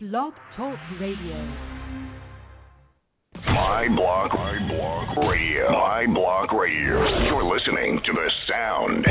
Blog Talk Radio. My Block Radio. My Block Radio. You're listening to the sound.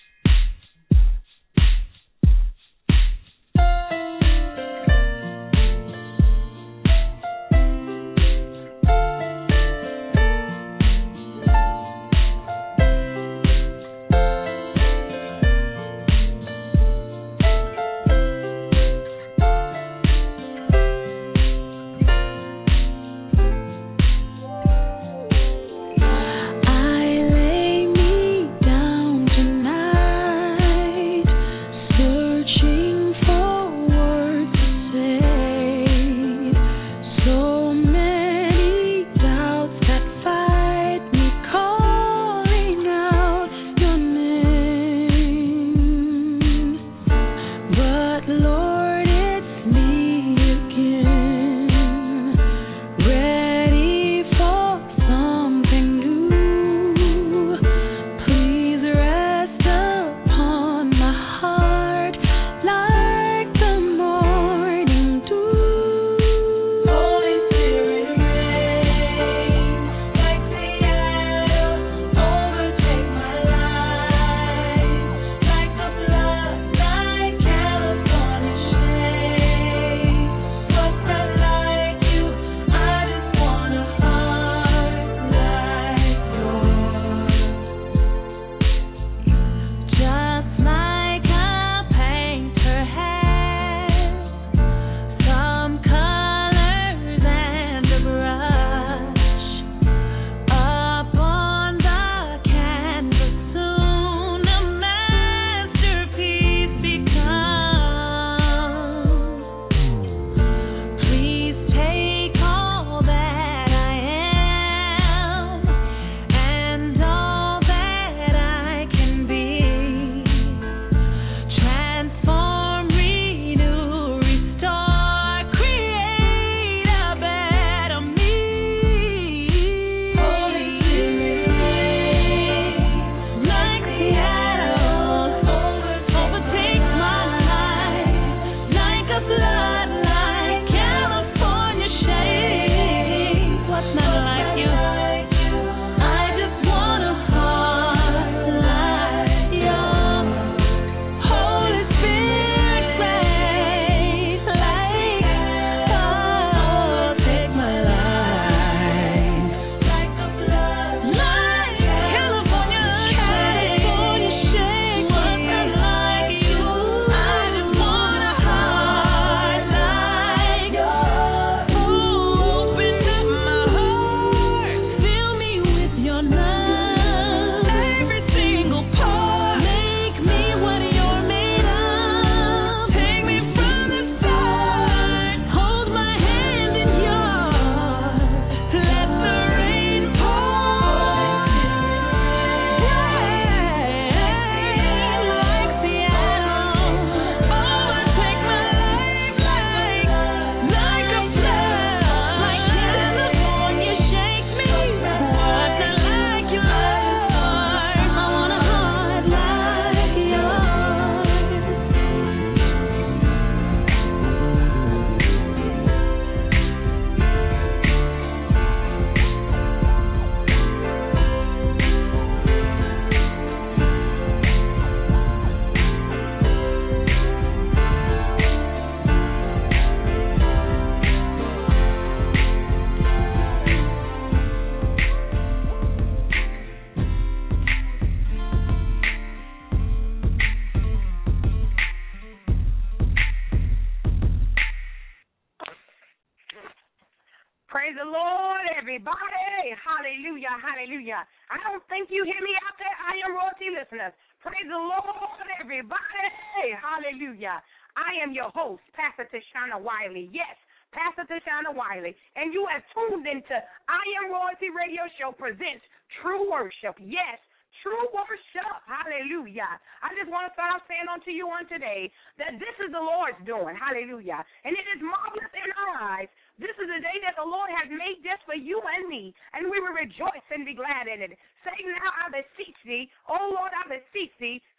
Praise the Lord, everybody. Hallelujah, hallelujah. I don't think you hear me out there, I am royalty listeners. Praise the Lord, everybody. Hallelujah. I am your host, Pastor Tashana Wiley. Yes, Pastor Tashana Wiley. And you have tuned into I Am Royalty Radio Show presents True Worship. Yes, true worship. Hallelujah. I just want to start off saying unto you on today that this is the Lord's doing. Hallelujah. And it is marvelous in our eyes. This is a day that the Lord has made just for you and me, and we will rejoice and be glad in it. Say now, I beseech thee, O Lord, I beseech thee,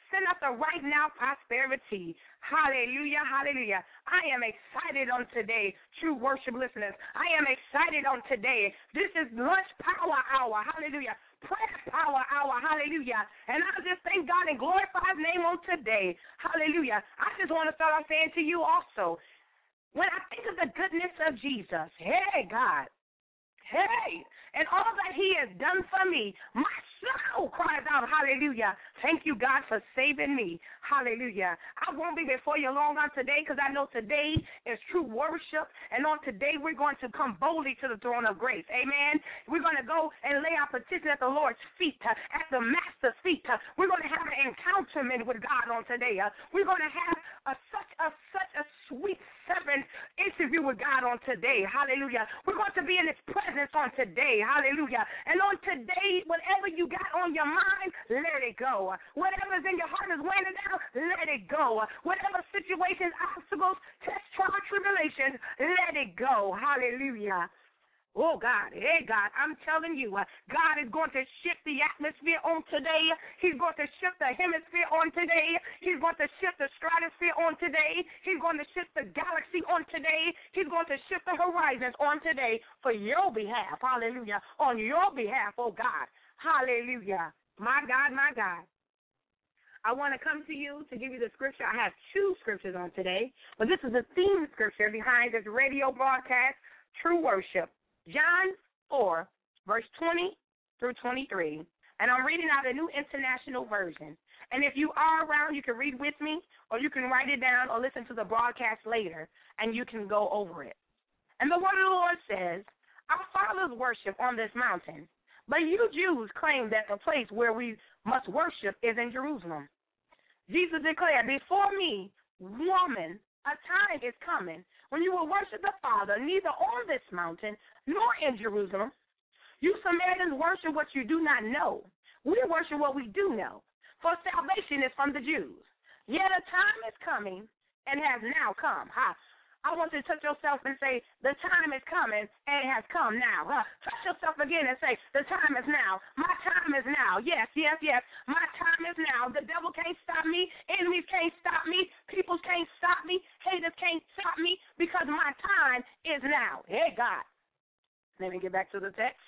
Send us a right now prosperity. Hallelujah, hallelujah. I am excited on today, true worship listeners. I am excited on today. This is lunch power hour. Hallelujah. Prayer power hour. Hallelujah. And I just thank God and glorify his name on today. Hallelujah. I just want to start off saying to you also, when I think of the goodness of Jesus, hey, God, hey, and all that he has done for me, my soul cries out, hallelujah. Thank you, God, for saving me. Hallelujah. I won't be before you long on today because I know today is true worship. And on today, we're going to come boldly to the throne of grace. Amen. We're going to go and lay our petition at the Lord's feet, at the Master's feet. We're going to have an encounterment with God on today. We're going to have such a sweet servant interview with God on today. Hallelujah. We're going to be in his presence on today. Hallelujah. And on today, whatever you got on your mind, let it go. Whatever's in your heart is weighing down, let it go. Whatever situations, obstacles, tests, trials, tribulations, let it go. Hallelujah. Oh, God, hey, God, I'm telling you, God is going to shift the atmosphere on today. He's going to shift the hemisphere on today. He's going to shift the stratosphere on today. He's going to shift the galaxy on today. He's going to shift the horizons on today for your behalf. Hallelujah. On your behalf, oh, God. Hallelujah. My God, my God. I want to come to you to give you the scripture. I have two scriptures on today, but this is the theme scripture behind this radio broadcast, True Worship. John 4, verse 20 through 23. And I'm reading out a New International Version. And if you are around, you can read with me, or you can write it down or listen to the broadcast later, and you can go over it. And the word of the Lord says, our fathers worship on this mountain, but you Jews claim that the place where we must worship is in Jerusalem. Jesus declared, before me, woman, a time is coming when you will worship the Father neither on this mountain nor in Jerusalem. You Samaritans worship what you do not know. We worship what we do know, for salvation is from the Jews. Yet a time is coming and has now come. I want you to touch yourself and say, the time is coming and it has come now. Touch yourself again and say, the time is now. My time is now. Yes, yes, yes. My time is now. The devil can't stop me. Enemies can't stop me. People can't stop me. Haters can't stop me because my time is now. Hey, God. Let me get back to the text.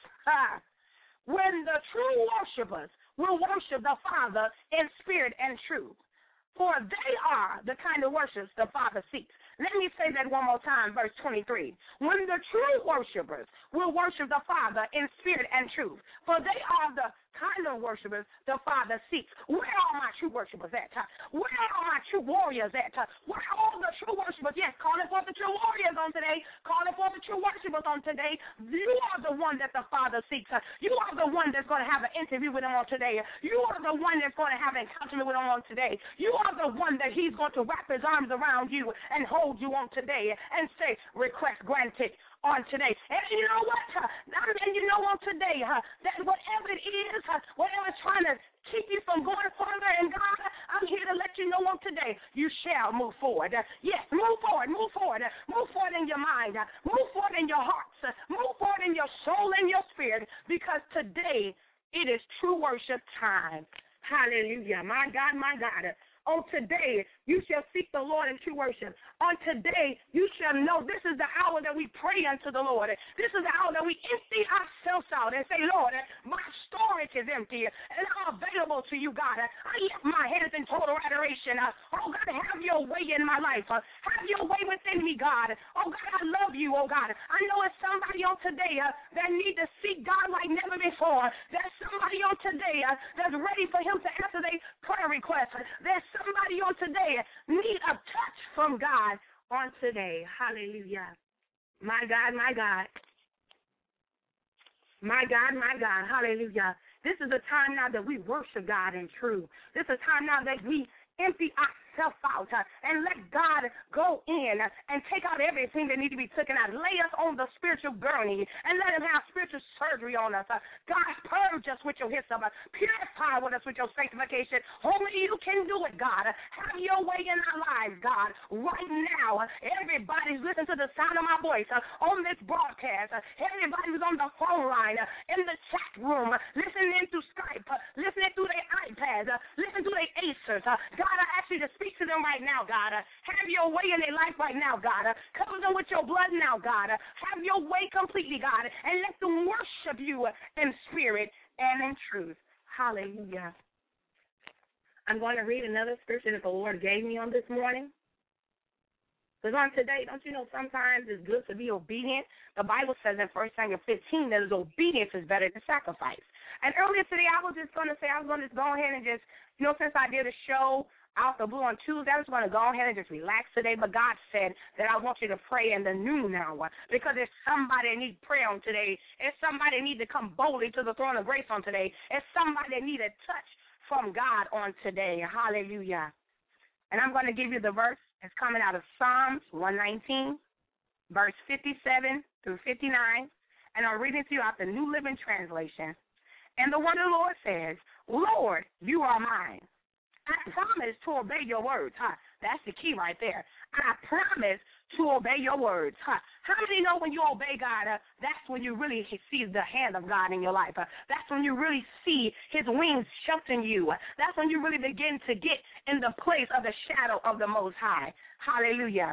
When the true worshipers will worship the Father in spirit and truth, for they are the kind of worship the Father seeks. Let me say that one more time, verse 23. When the true worshipers will worship the Father in spirit and truth, for they are the kind of worshipers the Father seeks. Where are my true worshipers at? Where are my true warriors at? Where are all the true worshipers? Yes, calling for the true warriors on today, calling for the true worshipers on today. You are the one that the Father seeks. You are the one that's going to have an interview with him on today. You are the one that's going to have an encounter with him on today. You are the one that he's going to wrap his arms around you and hold you on today and say, request granted on today. And you know what? And you know on today that whatever it is, whatever is trying to keep you from going further in God, I'm here to let you know on today, you shall move forward. Yes, move forward, move forward. Move forward in your mind. Move forward in your hearts. Move forward in your soul and your spirit, because today it is true worship time. Hallelujah. My God, my God. On today, you shall seek the Lord in true worship. On today, you shall know this is the hour that we pray unto the Lord. This is the hour that we empty ourselves out and say, Lord, my storage is empty, and I'm available to you, God. I lift my hands in total adoration. Oh, God, have your way in my life. Have your way within me, God. Oh, God, I love you, oh, God. I know it's somebody on today that need to seek God like never before. There's somebody on today that's ready for him to answer their prayer request. There's somebody on today need a touch from God on today. Hallelujah. My God, my God. My God, my God. Hallelujah. This is a time now that we worship God in truth. This is a time now that we empty ourselves out and let God go in and take out everything that needs to be taken out. Lay us on the spiritual gurney and let him have spiritual surgery on us. God, purge us with your hyssop. Purify with us with your sanctification. Only you can do it, God. Have your way in our lives, God. Right now, everybody's listening to the sound of my voice on this broadcast. Everybody who's on the phone line, in the chat room, listening through Skype, listening through their iPads, listening to their Acers. God, I ask you to speak to them right now, God. Have your way in their life right now, God. Cover them with your blood now, God. Have your way completely, God, and let them worship you in spirit and in truth. Hallelujah. I'm going to read another scripture that the Lord gave me on this morning. Because on today, don't you know sometimes it's good to be obedient? The Bible says in 1 Samuel 15 that obedience is better than sacrifice. And earlier today, I was just going to say, I was going to go ahead and just, since I did a show out the blue on Tuesday, I was going to go ahead and just relax today. But God said that I want you to pray in the noon hour because there's somebody that needs prayer on today. There's somebody that needs to come boldly to the throne of grace on today. There's somebody that needs a touch from God on today. Hallelujah. And I'm going to give you the verse. It's coming out of Psalms 119, verse 57 through 59. And I'm reading to you out the New Living Translation. And the word of the Lord says, Lord, you are mine. I promise to obey your words. That's the key right there. I promise to obey your words. How many know when you obey God, that's when you really see the hand of God in your life? That's when you really see his wings sheltering you. That's when you really begin to get in the place of the shadow of the Most High. Hallelujah.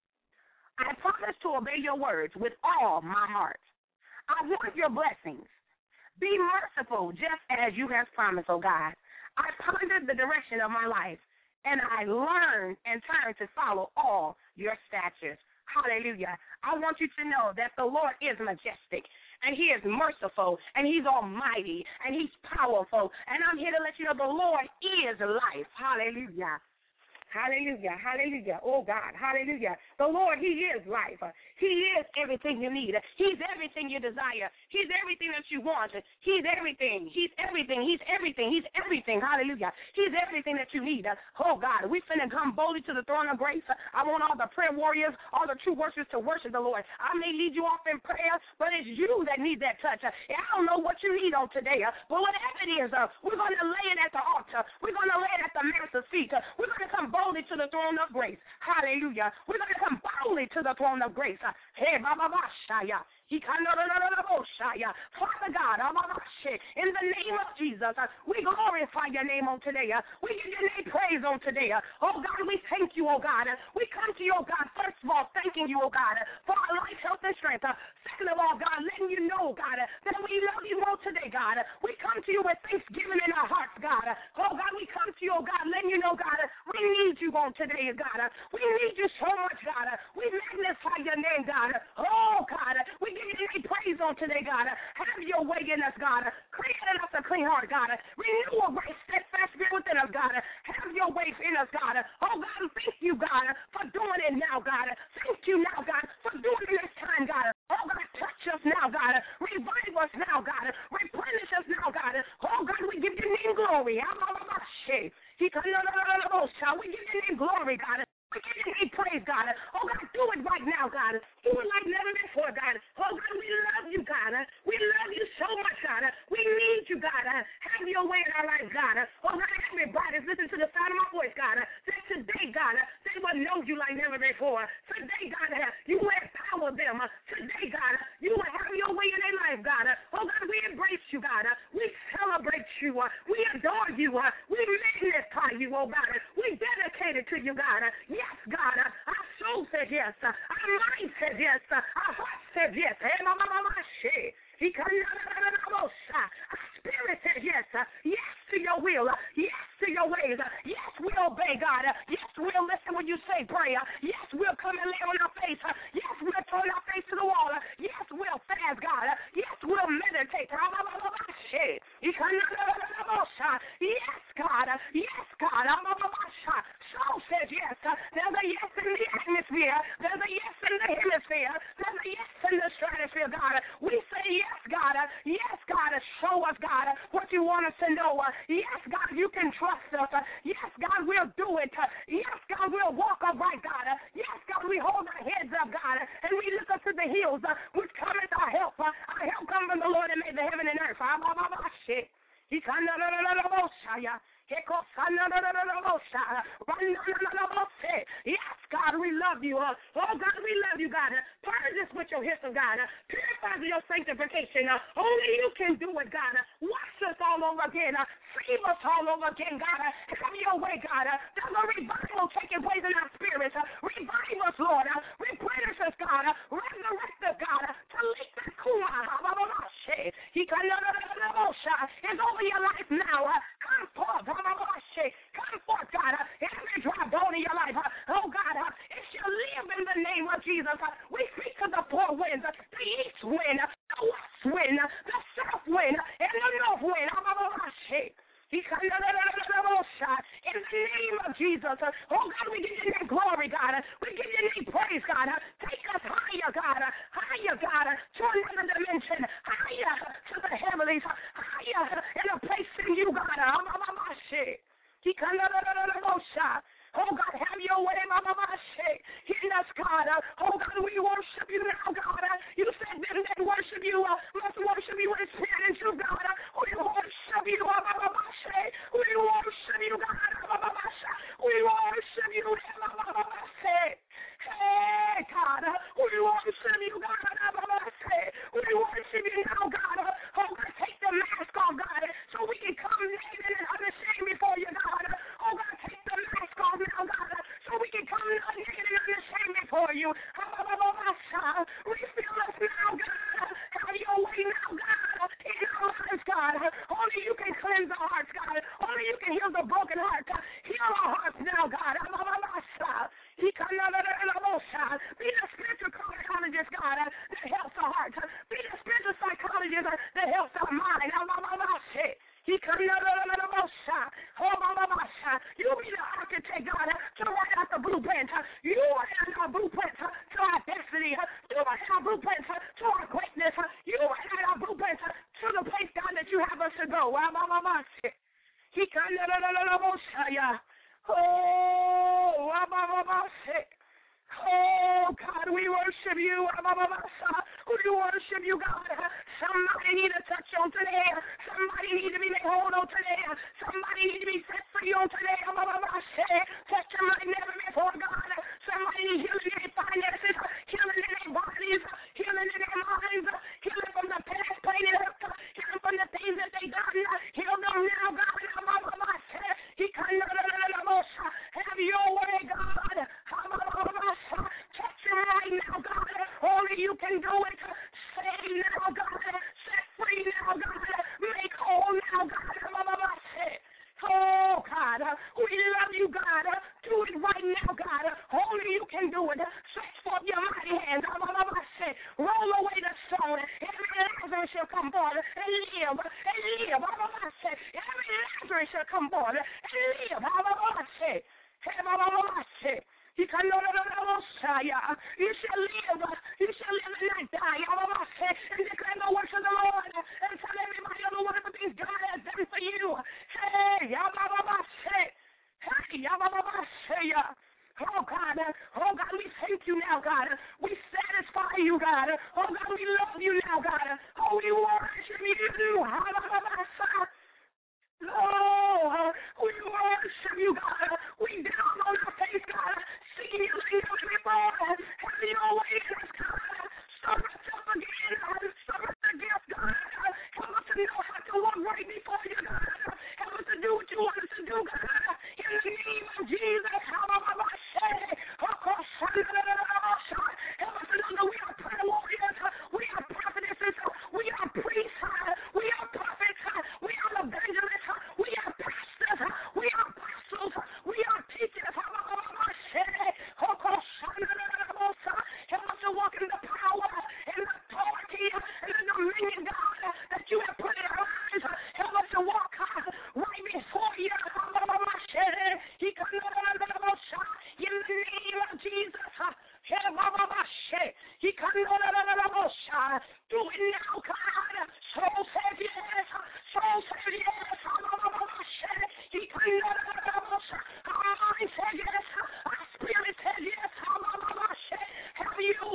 I promise to obey your words with all my heart. I want your blessings. Be merciful just as you have promised, oh God. I pondered the direction of my life, and I learned and turned to follow all your statutes. Hallelujah. I want you to know that the Lord is majestic, and he is merciful, and he's almighty, and he's powerful. And I'm here to let you know the Lord is life. Hallelujah. Hallelujah, hallelujah. Oh, God, hallelujah. The Lord, he is life. He is everything you need. He's everything you desire. He's everything that you want. He's everything. He's everything. He's everything. He's everything. Hallelujah. He's everything that you need. Oh, God, we finna come boldly to the throne of grace. I want all the prayer warriors, all the true worshipers to worship the Lord. I may lead you off in prayer, but it's you that need that touch. I don't know what you need on today, but whatever it is, we're going to lay it at the altar. We're going to lay it at the master's feet. We're going to come boldly to the throne of grace. Hallelujah. We're going to come boldly to the throne of grace. Hey, Baba Bashaya. Father God, in the name of Jesus, we glorify your name on today. We give your name praise on today. Oh God, we thank you, oh God. We come to you, oh God, first of all, thanking you, oh God, for our life, health, and strength. Second of all, God, letting you know, God, that we love you on today, God. We come to you with thanksgiving in our hearts, God. Oh God, we come to you, oh God, letting you know, God, we need you on today, God. We need you so much, God. We magnify your name, God. Oh God, we give you any praise on today, God. Have your way in us, God. Create in us a clean heart, God. Renew a right, steadfast spirit within us, God. Have your way in us, God. Oh, God, thank you, God, for doing it now, God. Thank you now, God, for doing it this time, God. Oh, God, touch us now, God. Revive us now, God. Replenish us now, God. Oh, God, we give your name glory. We give your name glory, God. We give your name praise, God. Oh, God, do it right now, God. Do it like never before, God. Oh, God, we love you, God. We love you so much, God. We need you, God. Have your way in our lives, God. Oh, God, everybody's listening to the sound of my voice, God. That today, God, they will know you like never before. Today, God, you will empower them. Today, God, you will have your way in their life, God. Oh, God, we embrace you, God. We celebrate you. We adore you. We magnify you, oh, God. We dedicate it to you, God. Yes, God. Our soul said yes. Our mind said yes. Our heart said yes. Our spirit said yes. Yes to your will. Yes to your ways. Yes, we'll obey, God. Yes, we'll listen when you say prayer. Yes, we'll come and lay on our face. Yes, we'll turn our face to the wall. Yes, we'll fast, God. Yes, we'll meditate. Yes, God. Yes, God. Soul says yes. There's a yes in the atmosphere. There's a yes in the hemisphere. There's a yes in the stratosphere, God. We say yes, God. Yes, God. Show us, God, what you want us to know. Yes, God, you can trust us. Yes, God, we'll do it. Yes, God, and we look up to the hills, which cometh our help. Our help comes from the Lord that made the heaven and earth. Yes, God, we love you. Oh, God, we love you, God. Purge us with your hyssop, God. Purify your sanctification. Only you can do it, God. Wash us all over again. Save us all over again, God. Have your way, God. There's a revival taking place in our spirits. Revive us, Lord. Replenish us, God. Resurrect us, God. To lead the Kuma. It's over your life now. Come forth. Come forth, God. Every dry bone in your life. Oh, God, it shall live in the name of Jesus. We speak to the four winds, the east wind, the west wind, the south wind, and the north wind. In the name of Jesus. Oh, God, we give you that glory, God. We give you that praise, God. Take us higher, God. Higher, God, to another dimension. Higher to the heavenlies. Higher in a place in you, God. Oh, God, have your way, in us, God. Oh, God, we worship you now, God. You said them that worship you must worship you in spirit and truth, God. We worship you, we worship you, God. We worship you, hey, God. We worship you, God. We worship you now, God. Oh, God, take the mask off, God, so we can come naked and unashamed before you, God. Oh, God, take the mask off now, God, so we can come naked and unashamed before you. Refill us now, God. Have your way now, God, in our lives, God. Only you can cleanse our hearts, God. Only you can heal the broken heart. Heal our hearts now, God. Be the spiritual psychologist, God, that helps our heart. Be the spiritual psychologist that helps our mind. You be the architect, God, to write out the blueprint. You write out our blueprint to our destiny. You write out our blueprint to our greatness. You write out our blueprint to the place, God, that you have us to go. Oh, God, we worship you. We worship you, God. Somebody need a touch on today. Somebody need to be made whole on today. Somebody need to be set free on today. Touch them like never before, God. Somebody need healing in their finances, healing in their bodies, healing in their minds, healing from the past pain and hurt, healing from the things that they done. Heal them now, God. Have your way, God. Touch them right now, God. Only you can do it. Save now, God. Set free now, God. Make whole now, God. Oh, God. We love you, God. Do it right now, God. Only you can do it. Stretch forth your mighty hands. Roll away the stone. Every Lazarus shall come forth and live. And live. Every Lazarus shall come forth and live. You shall live. You shall live and not die. And declare the works of the Lord. And tell everybody on the wonderful things God has done for you. Hey, oh God, we thank you now, God. We satisfy you, God. Oh God, we love you now, God. Oh, we worship you. Oh, we worship you, God. We down on our face, God. Seeking you like never before. Have your way in us, God. Stir us up again. Stir us again, God. Help us to know how to walk right before you, God. Help us to do what you want us to do, God. In the name of Jesus. Help us to know that we are prayer warriors. We are prophetesses. We are priests. We are prophets. We are evangelists. We are pastors. We are apostles. We are teachers. Help us to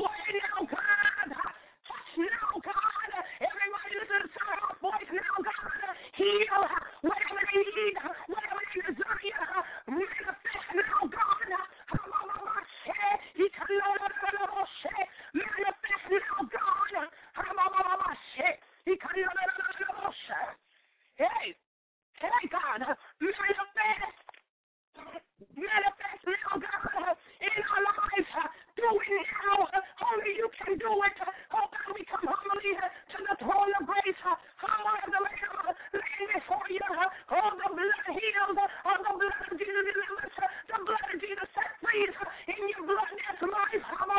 away now, God. Touch now, God. Everybody listen to the sound of our voice now, God. Heal whatever they need, whatever they desire. Manifest now, God. Manifest now, God. Hey, hey, God. Manifest. Manifest now, God, in our lives. Do it now. Only you can do it. Oh, God, we come humbly to the throne of grace. Humble as the Lamb, laying before you. Oh, the blood heals. Oh, the blood of Jesus delivers. The blood of Jesus set free. In your blood, there's life.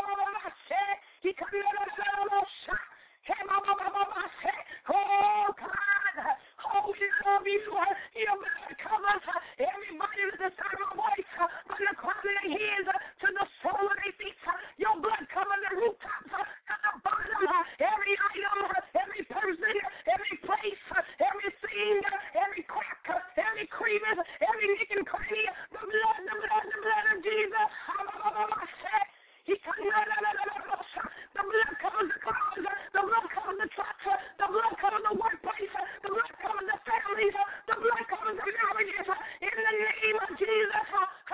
Oh, God. Oh, we love you. Your blood covers everybody with the sound of our voice, from the crown of their heads to the sole of their feet. Your blood covers the rooftops to the bottom. Every item, every person, every place, everything, every crack, every crevice, every nick and cranny. The blood, the blood, the blood of Jesus. The blood covers the cars, the blood covers the trucks, the blood covers the workplace, the blood covers the families, the blood covers the marriages. In the name of Jesus,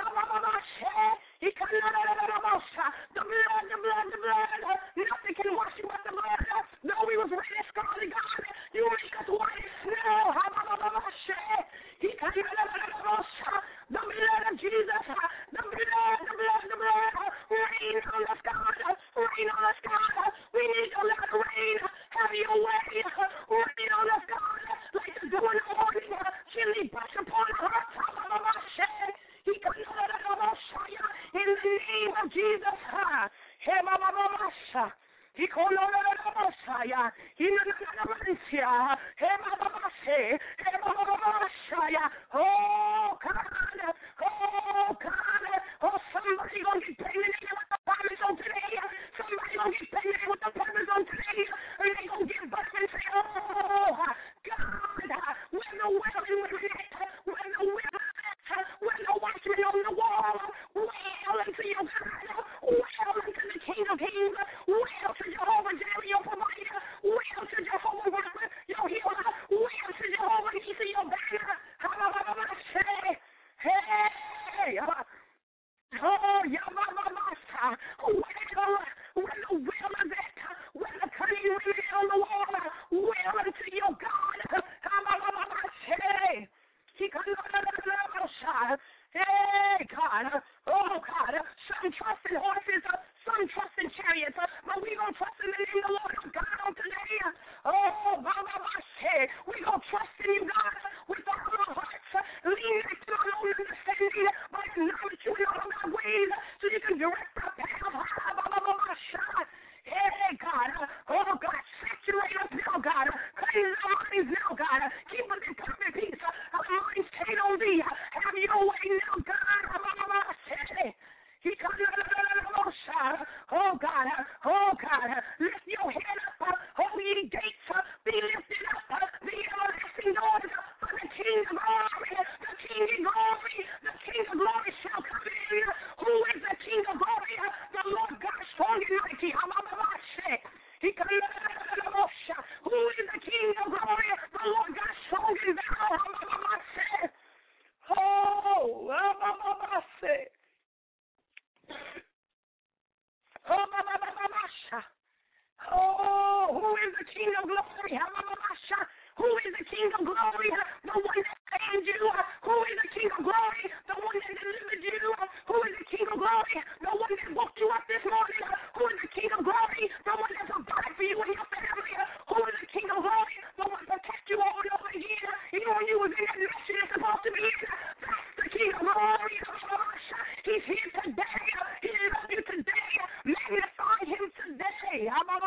the blood, the blood, the blood. Nothing can wash you but the blood. Though we was red as scarlet, God, you make us white as snow. The blood of Jesus, the blood, the blood, the blood. Rain on us, God. Rain on us, God. We need your let it rain. Have your way. Rain on us, God. Like the dew in the morning. Chilly brush upon us. In the name of Jesus. Oh, God. Oh, God. Oh, somebody gonna get pregnant with the promise on today. Somebody gonna get pregnant with the promise on today. And they gonna give birth and say, oh, God, we're the willing women, we're the willing, we're the watchmen on the wall. Wail unto your God. Wail unto the King of Kings. Wail to Jehovah Jireh, your provider. Wail to Jehovah Rapha, your healer. Wail to Jehovah Nissi, your banner. Hey, oh, Yamamasa, where the will of it, where the cunning women on the wall, will unto your God. Hey, God, oh, God, some trust in horses, some trust in chariots, but we gonna trust in the name of the Lord God on today. Oh, we gonna trust in you, God, with all our hearts, lean not to our own understanding, but acknowledge you in all of our ways, so you can direct our path. Hey, God, oh, God, saturate us now, God, cleanse our minds now, God, keep us in perfect peace, our minds stayed on thee, have your way now, God. Oh, God, oh, God, lift your head up, oh, ye gates, be lifted up, the everlasting doors, for the King of glory, the King of glory, the King of glory shall come in. Who is the King of glory? The Lord God strong and mighty. Who is the King of glory? The Lord God strong and mighty. Oh, oh, who is the King of glory? Who is the King of glory? The one that saved you. Who is the King of glory? The one that delivered you. Who is the King of glory? The one that woke you up this morning. Who is the King of glory? The one that provided for you and your family. Who is the King of glory? The one that protected you all over again. Even when you was in that mess you're supposed to be in. That's the King of glory. He's here today. He loves you today. Magnify him today.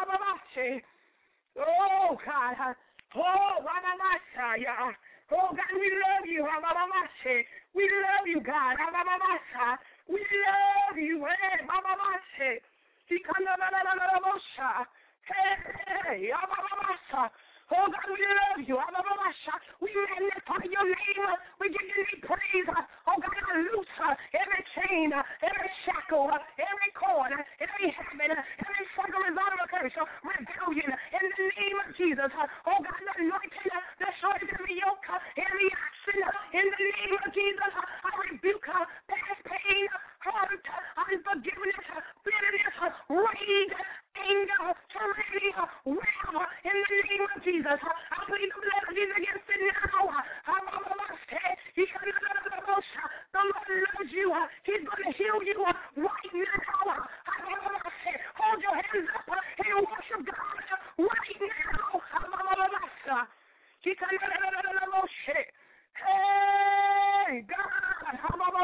Oh, God. Oh, Ramamasa. Oh, God, we love you. Ramamasa. We love you, God. Ramamasa. We love you. Hey, Ramamasa. Hey, Ramamasa. Oh, God, we love you. We magnify your name. We give you any praise. Oh, God, I loose every chain, every shackle, every cord, every habit, every cycle result of a curse, rebellion, in the name of Jesus. Oh, God, the anointing destroys every yoke, every action, in the name of Jesus. I rebuke past pain, hurt, unforgiveness, bitterness, rage, anger, tyranny, wrath, in the name of Jesus. I plead the blood of Jesus against it now. The Lord loves you. He's going to heal you right now. Hold your hands up and worship God right now. Hey, God.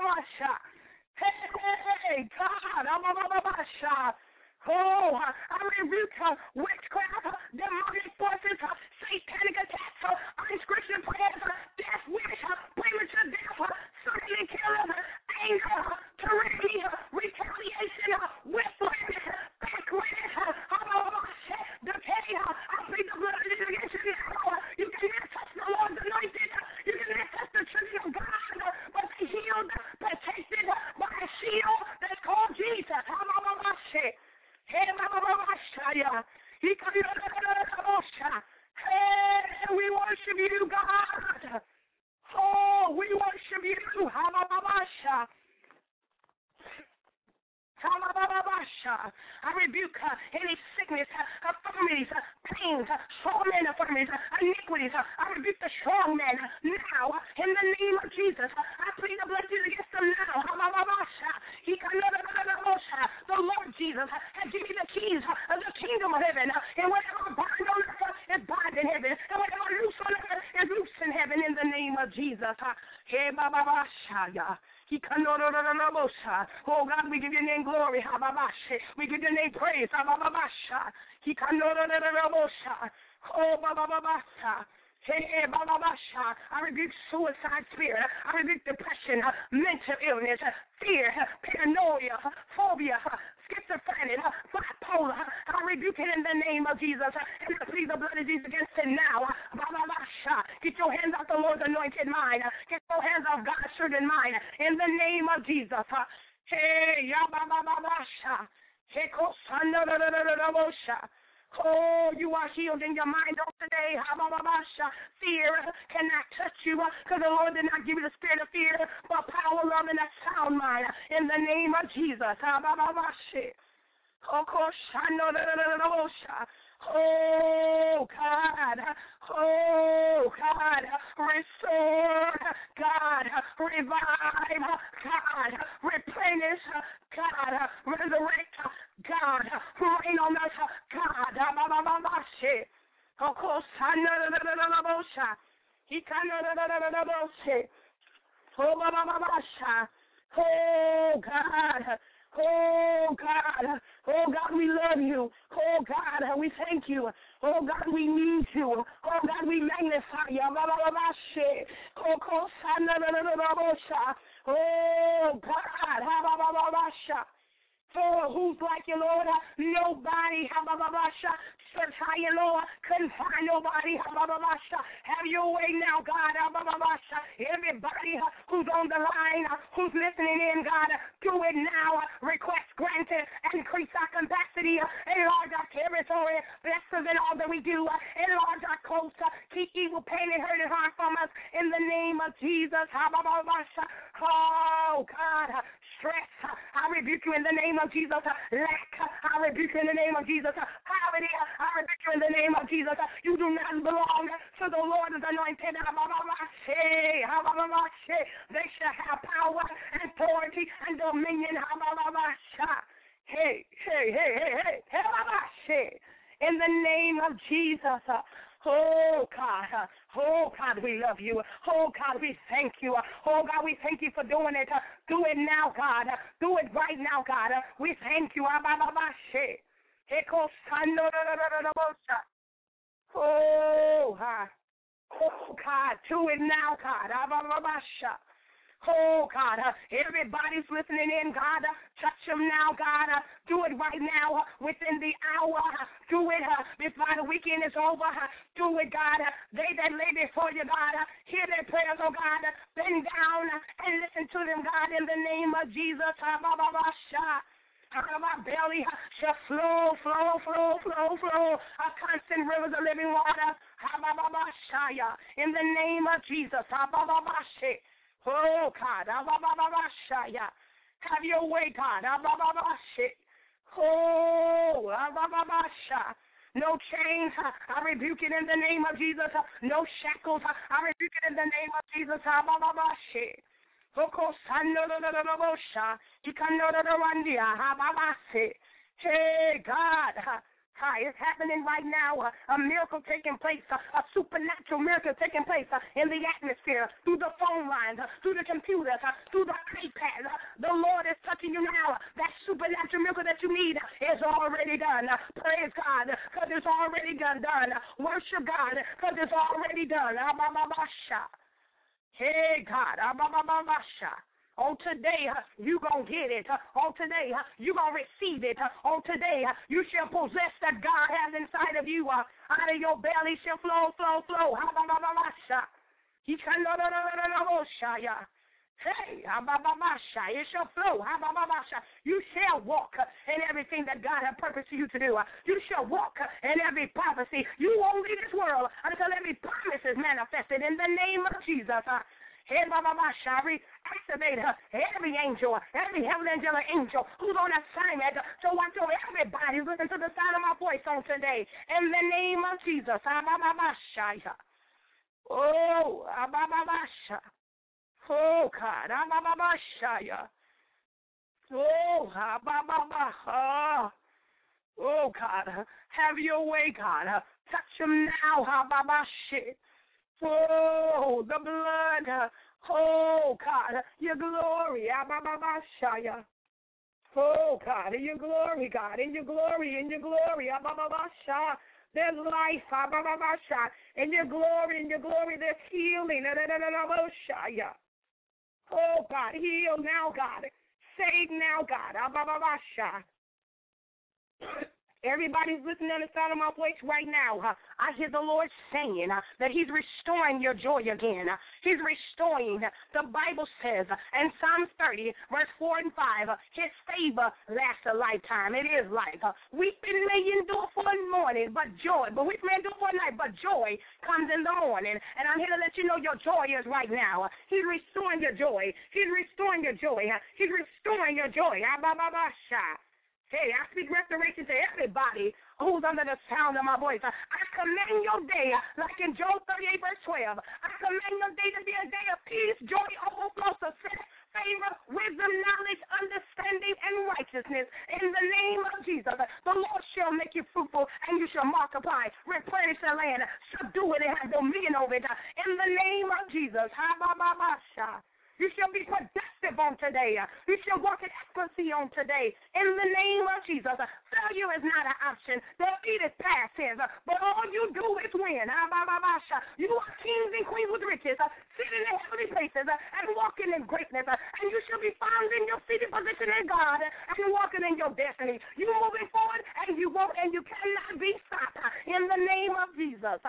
Hey, God. Oh, I rebuke witchcraft, demonic forces, satanic attacks, unscripted prayers, death wish, premature death, suddenly killing, anger, tyranny, retaliation, whistling, backlash, decay. I plead the blood of Jesus against you now. You cannot touch the Lord's anointed. You cannot touch the children of God, but be healed, protected by a shield that's called Jesus. Hey, we worship you, God. Oh, we worship you. I rebuke any sickness, infirmities, pains, strong man infirmities, iniquities. I rebuke the strong man now in the name of Jesus. I plead the blessings against them now. The Lord Jesus has given me the keys of the kingdom of heaven. And whatever I bind on earth is bound in heaven. And whatever I loose on earth is loose in heaven in the name of Jesus. Oh God, we give your name glory. We give your name praise. I rebuke suicide spirit. I rebuke depression, mental illness, fear, paranoia, phobia, schizophrenia, bipolar. I rebuke it in the name of Jesus. And I plead the blood of Jesus against it now. Get your hands off the Lord's anointed mind. Get your hands off God's children's mind. In the name of Jesus. Hey, oh, you are healed in your mind on today. Fear cannot touch you because the Lord did not give you the spirit of fear, but power, love, and a sound mind. In the name of Jesus. Oh, God. Oh, God. Restore. God. Revive. God. Replenish. God. Resurrect. God. Reign on us. God. Oh, God. Oh, God. Oh, God, we love you. Oh, God, we thank you. Oh, God, we need you. Oh, God, we magnify you. Oh, God. For who's like you, Lord? Nobody. Search high and low. Couldn't find nobody. Have your way now, God. Everybody who's on the line, who's listening in, God, do it now. Request granted. Increase our capacity. Enlarge our territory. Bless us in all that we do. Enlarge our coast. Keep evil, pain, and hurt and harm from us. In the name of Jesus. Oh, God. Stress. I rebuke you in the name of Jesus. Lack. I rebuke you in the name of Jesus. Poverty. I rebuke you in the name of Jesus. You do not belong to the Lord is anointed. They shall have power and authority and dominion. Hey. In the name of Jesus. Oh, God, we love you. Oh, God, we thank you. Oh, God, we thank you for doing it. Do it now, God. Do it right now, God. We thank you. Oh, God, do it now, God. Oh, God, everybody's listening in, God. Touch them now, God. Do it right now within the hour. Do it before the weekend is over. Do it, God. They that lay before you, God, hear their prayers, oh, God. Bend down and listen to them, God, in the name of Jesus. Out of our belly shall flow, a constant rivers of living water. In the name of Jesus. Oh, God. Have your way, God. Oh, no chains, I rebuke it in the name of Jesus. No shackles, I rebuke it in the name of Jesus. Hey, God. Hi, it's happening right now. A miracle taking place, a supernatural miracle taking place in the atmosphere, through the phone lines, through the computers, through the iPad. The Lord is touching you now. That supernatural miracle that you need is already done. Praise God, because it's already done. Worship God, because it's already done. Hey, God. On today, you going to get it. On today, you going to receive it. On today, you shall possess that God has inside of you. Out of your belly shall flow. Hey, it shall flow. You shall walk in everything that God has purposed for you to do. You shall walk in every prophecy. You won't leave this world until every promise is manifested in the name of Jesus. Activate every angel, every heavenly angelic angel who's on assignment to watch over everybody. Listen to the sound of my voice on today. In the name of Jesus. Oh, God. Oh, God. Have your way, God. Touch them now. Oh, the blood. Oh, God. Your glory. Oh, God. In your glory, God. In your glory. There's life. In your glory, there's healing. Oh, God. Heal now, God. Save now, God. Everybody's listening to the sound of my voice right now. I hear the Lord saying that he's restoring your joy again. He's restoring. The Bible says in Psalms 30, verse 4 and 5, his favor lasts a lifetime. It is life. Weeping may endure for a morning, but weeping may endure for a night, but joy comes in the morning. And I'm here to let you know your joy is right now. He's restoring your joy. He's restoring your joy. He's restoring your joy. Hey, I speak restoration to everybody who's under the sound of my voice. I command your day, like in Job 38, verse 12. I command your day to be a day of peace, joy, overflow, success, favor, wisdom, knowledge, understanding, and righteousness. In the name of Jesus, the Lord shall make you fruitful, and you shall multiply, replenish the land, subdue it, and have dominion over it. In the name of Jesus. You shall be productive on today. You shall walk in excellency on today. In the name of Jesus. Failure is not an option. Defeat is past tense. But all you do is win. You are kings and queens with riches, sitting in heavenly places and walking in greatness. And you shall be found in your seated position in God and walking in your destiny. You moving forward and you won't and you cannot be stopped. In the name of Jesus.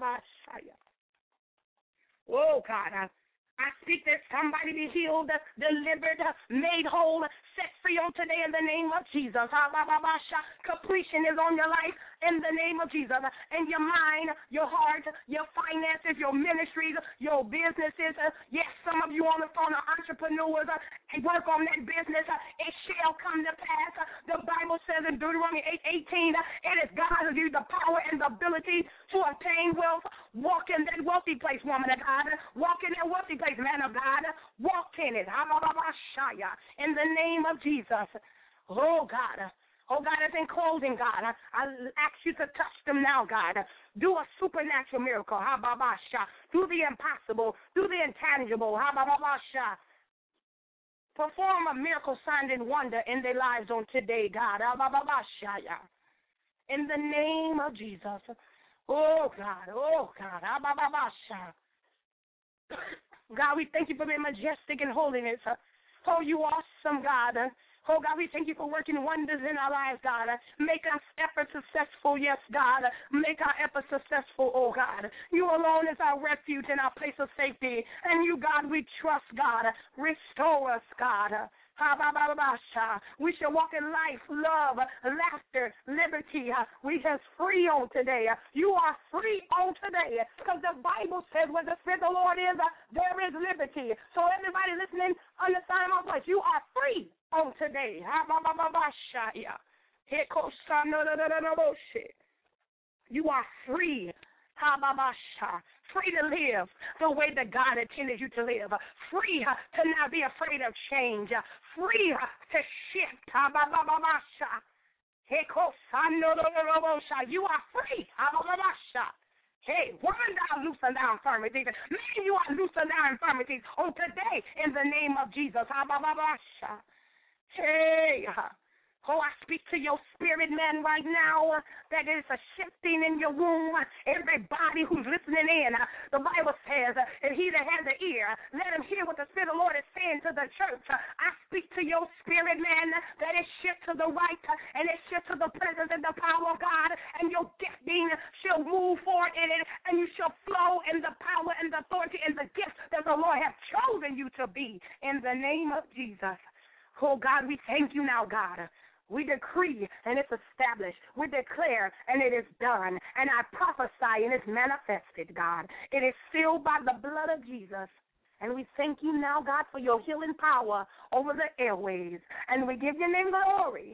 Oh, God. I speak that somebody be healed, delivered, made whole, set free on today in the name of Jesus. Completion is on your life in the name of Jesus. In your mind, your heart, your finances, your ministries, your businesses. Yes, some of you on the phone are entrepreneurs and work on that business. It shall come to pass. The Bible says in Deuteronomy 8:18, it is God who gives you the power and the ability to obtain wealth. Walk in that wealthy place, woman of God. Walk in that wealthy place, man of God. Walk in it. In the name of Jesus. Oh, God. Oh, God, as in closing, God, I ask you to touch them now, God. Do a supernatural miracle. Do the impossible. Do the intangible. Perform a miracle, sign, and wonder in their lives on today, God. In the name of Jesus. Oh, God. Oh, God. God, we thank you for being majestic in holiness. Oh, you awesome, God. Oh, God, we thank you for working wonders in our lives, God. Make our efforts successful, yes, God. Make our efforts successful, oh, God. You alone is our refuge and our place of safety. And you, God, we trust, God. Restore us, God. We shall walk in life, love, laughter, liberty. We are free on today. You are free on today because the Bible says where the Spirit of the Lord is, there is liberty. So everybody listening, understand my voice. You are free on today. You are free. Free to live the way that God intended you to live. Free to not be afraid of change. Free to shift. You are free. Hey, woman, thou loosen thy infirmities. Man, you are loosen thy infirmities on today in the name of Jesus. Hey, oh, I speak to your spirit, man, right now, that there's a shifting in your womb. Everybody who's listening in, the Bible says, and he that has an ear, let him hear what the Spirit of the Lord is saying to the church. I speak to your spirit, man, that it shift to the right, and it shift to the presence and the power of God, and your gifting shall move forward in it, and you shall flow in the power and the authority and the gifts that the Lord has chosen you to be in the name of Jesus. Oh, God, we thank you now, God. We decree, and it's established. We declare, and it is done. And I prophesy, and it's manifested, God. It is sealed by the blood of Jesus. And we thank you now, God, for your healing power over the airways. And we give your name glory.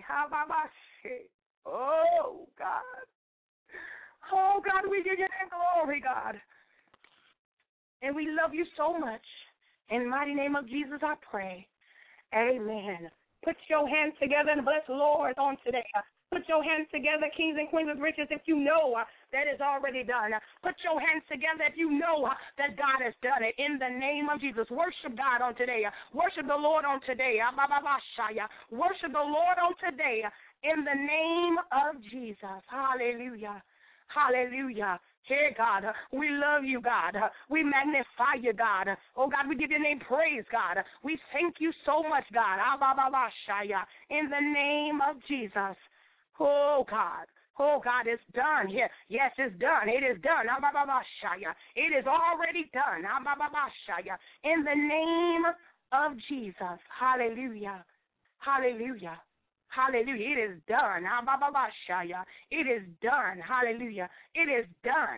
Oh, God. Oh, God, we give your name glory, God. And we love you so much. In the mighty name of Jesus, I pray. Amen. Put your hands together and bless the Lord on today. Put your hands together, kings and queens of riches, if you know that is already done. Put your hands together if you know that God has done it. In the name of Jesus, worship God on today. Worship the Lord on today. Worship the Lord on today in the name of Jesus. Hallelujah. Hallelujah. Hey, God, we love you, God. We magnify you, God. Oh, God, we give your name praise, God. We thank you so much, God. In the name of Jesus. Oh, God. Oh, God, it's done. Yes, it's done. It is done. It is already done. In the name of Jesus. Hallelujah. Hallelujah. Hallelujah. It is done. It is done. Hallelujah. It is done.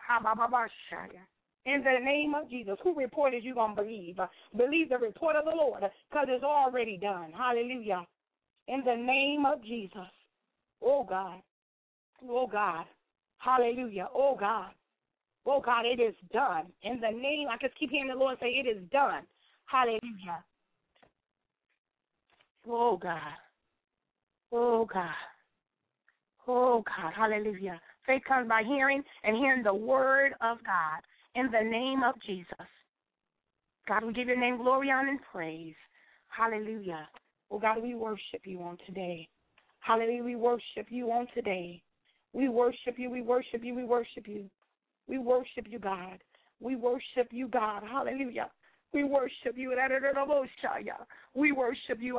In the name of Jesus. Who report is you going to believe? Believe the report of the Lord because it's already done. Hallelujah. In the name of Jesus. Oh, God. Oh, God. Hallelujah. Oh, God. Oh, God, it is done. In the name, I just keep hearing the Lord say, it is done. Hallelujah. Oh, God. Oh, God. Oh, God. Hallelujah. Faith comes by hearing and hearing the word of God in the name of Jesus. God, we give your name glory, honor, and praise. Hallelujah. Oh, God, we worship you on today. Hallelujah. We worship you on today. We worship you. We worship you. We worship you. We worship you, God. We worship you, God. Hallelujah. We worship you. We worship you.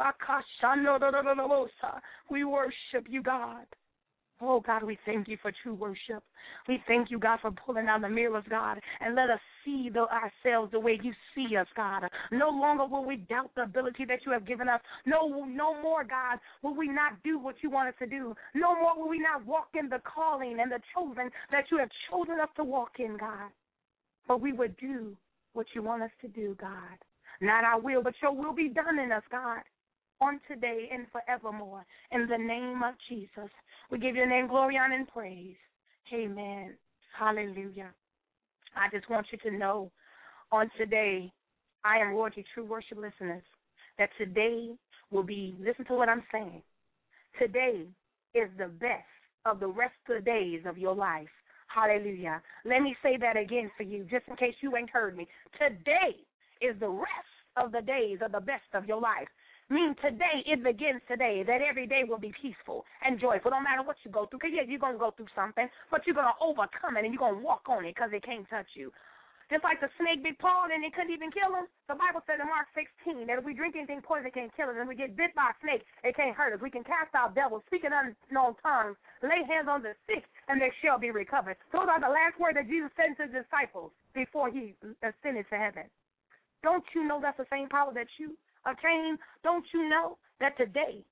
We worship you, God. Oh, God, we thank you for true worship. We thank you, God, for pulling down the mirrors, God, and let us see ourselves the way you see us, God. No longer will we doubt the ability that you have given us. No more, God, will we not do what you want us to do. No more will we not walk in the calling and the chosen that you have chosen us to walk in, God. But we would do what you want us to do, God. Not our will, but your will be done in us, God, on today and forevermore. In the name of Jesus, we give your name glory, honor, and praise. Amen. Hallelujah. I just want you to know on today, I am Royalty True Worship listeners, that today will be, listen to what I'm saying, today is the best of the rest of the days of your life. Hallelujah. Let me say that again for you, just in case you ain't heard me. Today is the rest of the days of the best of your life. Mean today, it begins today, that every day will be peaceful and joyful, no matter what you go through. Because, yeah, you're going to go through something, but you're going to overcome it and you're going to walk on it because it can't touch you. Just like the snake bit Paul and it couldn't even kill him. The Bible said in Mark 16 that if we drink anything poison, it can't kill us. And we get bit by a snake, it can't hurt us. We can cast out devils, speak in unknown tongues, lay hands on the sick, and they shall be recovered. Those are the last words that Jesus said to his disciples before he ascended to heaven. Don't you know that's the same power that you obtained? Don't you know that today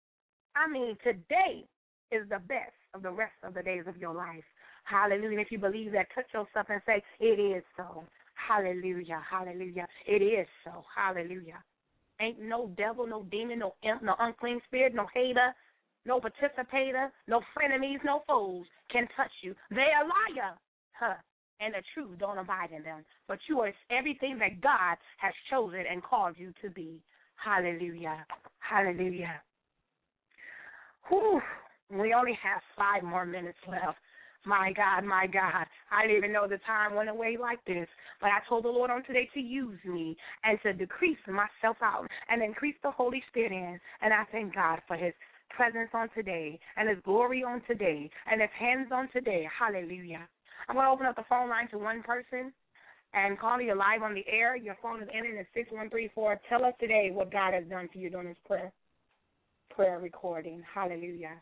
is the best of the rest of the days of your life? Hallelujah. If you believe that, touch yourself and say, it is so. Hallelujah. Hallelujah. It is so. Hallelujah. Ain't no devil, no demon, no imp, no unclean spirit, no hater, no participator, no frenemies, no foes can touch you. They are liar. And the truth don't abide in them. But you are everything that God has chosen and called you to be. Hallelujah. Hallelujah. Whew. We only have 5 more minutes left. My God, my God. I didn't even know the time went away like this. But I told the Lord on today to use me and to decrease myself out and increase the Holy Spirit in. And I thank God for his presence on today and his glory on today and his hands on today. Hallelujah. I'm going to open up the phone line to one person and call you live on the air. Your phone is ending at 6134. Tell us today what God has done for you during this prayer recording. Hallelujah.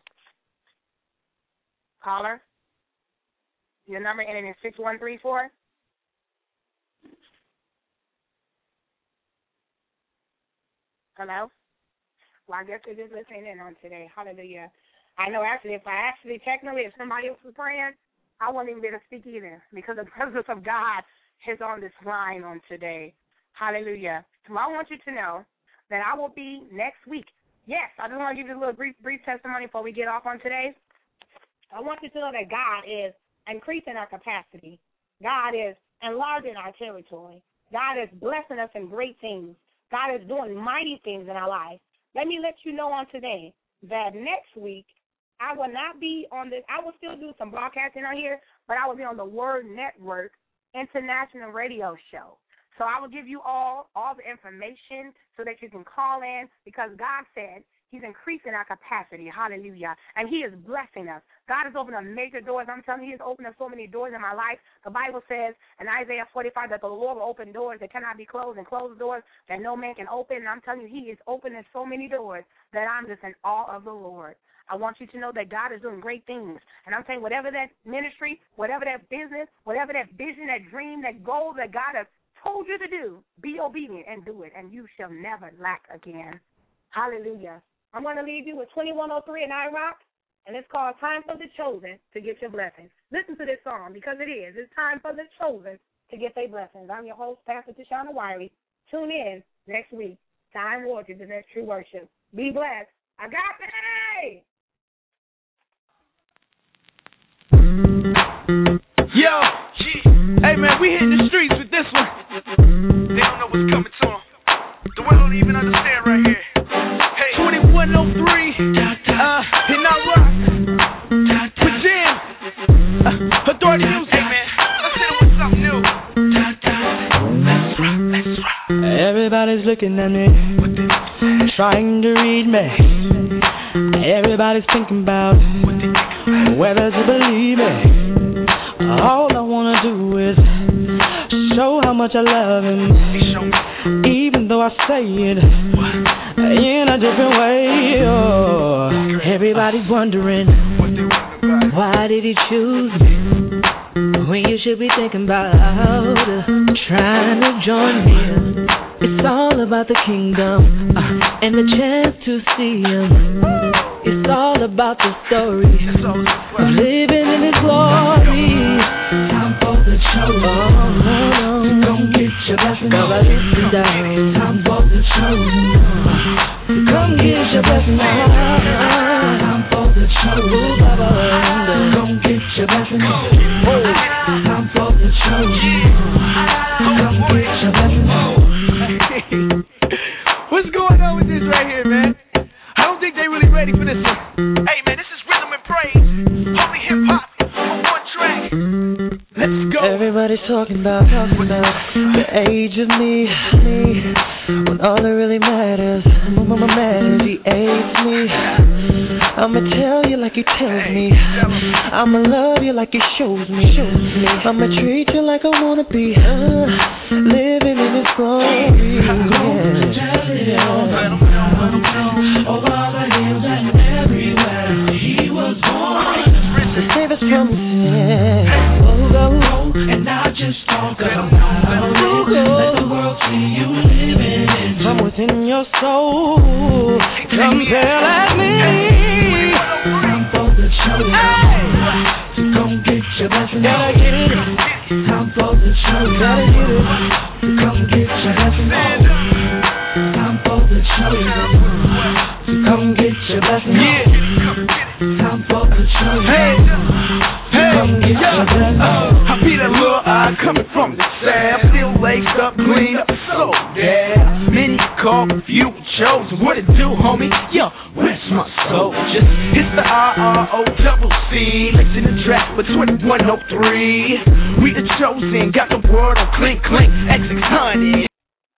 Caller? Your number ending in 6134. Hello? Well, I guess they're just listening in on today. Hallelujah. I know actually if somebody else was praying, I wouldn't even be able to speak either because the presence of God is on this line on today. Hallelujah. So I want you to know that I will be next week. Yes, I just want to give you a little brief testimony before we get off on today. I want you to know that God is increasing our capacity. God is enlarging our territory. God is blessing us in great things. God is doing mighty things in our life. Let me let you know on today that next week I will not be on this. I will still do some broadcasting on here, but I will be on the Word Network International Radio Show. So I will give you all the information so that you can call in because God said he's increasing our capacity. Hallelujah. And he is blessing us. God is opening major doors. I'm telling you, he is opening so many doors in my life. The Bible says in Isaiah 45 that the Lord will open doors that cannot be closed and close doors that no man can open. And I'm telling you, he is opening so many doors that I'm just in awe of the Lord. I want you to know that God is doing great things. And I'm saying whatever that ministry, whatever that business, whatever that vision, that dream, that goal that God has told you to do, be obedient and do it, and you shall never lack again. Hallelujah. I'm going to leave you with 2103 in IROC, and it's called Time for the Chosen to Get Your Blessings. Listen to this song because it is. It's time for the chosen to get their blessings. I'm your host, Pastor Tashana Wiley. Tune in next week. Time Royalty, the next true worship. Be blessed. Agape! Yo, hey man, we hit the streets with this one. They don't know what's coming to them. The world don't even understand right here. Hey, 2103, in our rock, with Jim, Authority Music. Hey man, let's hit them with something new. Let's rock. Everybody's looking at me, trying to read me. Everybody's thinking about whether to believe me. All I wanna do is show how much I love him, even though I say it in a different way. Oh, everybody's wondering, why did he choose me when you should be thinking about trying to join me? It's all about the kingdom and the chance to see him. It's all about the story of living in his glory. Time for the chosen. Come get your blessing. Time for the chosen. Come get your blessing. Time for the chosen. Come get your blessing. Time for the chosen. Come get your blessing. What's going on with this right here, man? I don't think they really ready for this one. Hey, man, this is rhythm and praise. Holy hip-hop on one track. Let's go. Everybody's talking about the age of me, when all that really matters, he hates me. I'ma tell you like he tells me. I'ma love you like he shows me. I'ma treat you like I wanna be. Living in his glory. Over all the hills and everywhere he was born to save us from sin. And not just talk about it. Let the world see you living from within your soul. Come tell at me. Time for the chosen to come get your blessing. Gotta get it. Time for the chosen. Gotta get it. To come get your blessing. Time for the chosen to come get your blessing. Time for the chosen. I be that little eye coming from the south, still laced up, clean up, so yeah. Many call, few chosen. What it do, homie? Yo, where's my soul? Just hit the RROCC. Listen to track with 2103. We the chosen, got the word on clink, clink, X600.